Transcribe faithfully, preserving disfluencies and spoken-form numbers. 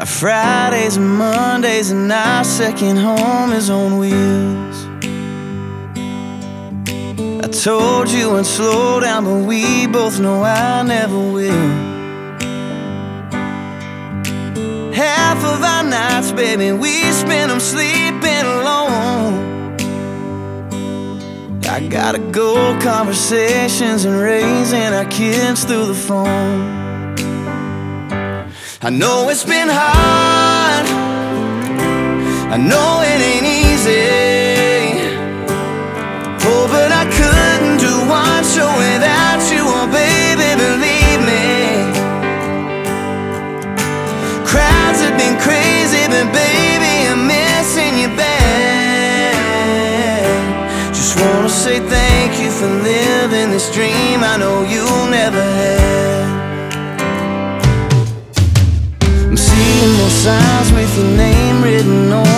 Our Fridays and Mondays and our second home is on wheels. I told you I'd slow down, but we both know I never will. Half of our nights, baby, we spend them sleeping alone. I gotta go, conversations and raising our kids through the phone. I know it's been hard, I know it ain't easy. Oh, but I couldn't do one show without you, oh baby, believe me. Crowds have been crazy, but baby, I'm missing you bad. Just wanna say thank you for living this dream I know you'll never have. I'm seeing more signs with your name written on